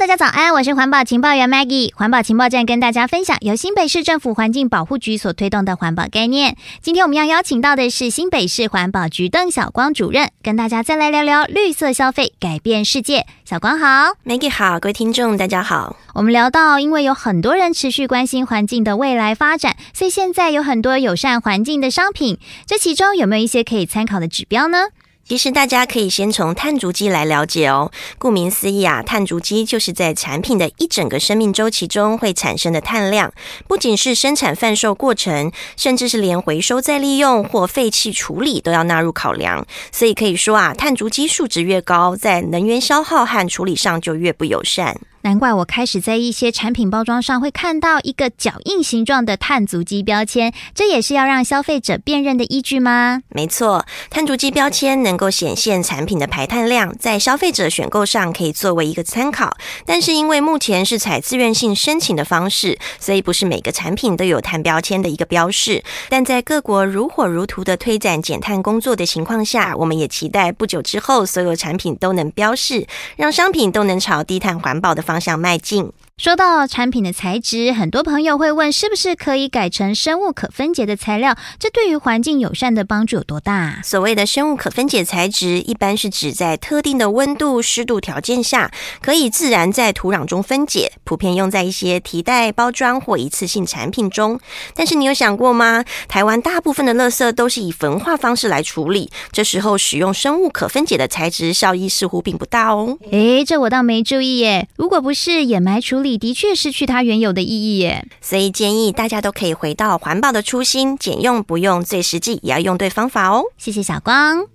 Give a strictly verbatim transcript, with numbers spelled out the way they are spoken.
大家早安，我是环保情报员 Maggie。环保情报站跟大家分享由新北市政府环境保护局所推动的环保概念。今天我们要邀请到的是新北市环保局邓晓光主任，跟大家再来聊聊绿色消费改变世界。小光好。 Maggie 好，各位听众大家好。 我们聊到，因为有很多人持续关心环境的未来发展，所以现在有很多友善环境的商品，这其中有没有一些可以参考的指标呢？ 其实大家可以先从碳足迹来了解哦。顾名思义啊，碳足迹就是在产品的一整个生命周期中会产生的碳量，不仅是生产贩售过程，甚至是连回收再利用或废弃处理都要纳入考量。所以可以说啊，碳足迹数值越高，在能源消耗和处理上就越不友善。 难怪我开始在一些产品包装上会看到一个脚印形状的碳足迹标签，这也是要让消费者辨认的依据吗？ 没错，碳足迹标签能够显现产品的排碳量，在消费者选购上可以作为一个参考。但是因为目前是采自愿性申请的方式，所以不是每个产品都有碳标签的一个标示。但在各国如火如荼的推展减碳工作的情况下，我们也期待不久之后所有产品都能标示，让商品都能朝低碳环保的方向迈进。 说到产品的材质，很多朋友会问是不是可以改成生物可分解的材料，这对于环境友善的帮助有多大？ 所谓的生物可分解材质，一般是指在特定的温度、湿度条件下，可以自然在土壤中分解，普遍用在一些提袋、包装或一次性产品中。但是你有想过吗？台湾大部分的垃圾都是以焚化方式来处理，这时候使用生物可分解的材质效益似乎并不大哦。 诶，这我倒没注意耶。如果不是掩埋处理，的确失去它原有的意义耶。 所以建议大家都可以回到环保的初心，减用不用最实际，也要用对方法哦。 谢谢小光。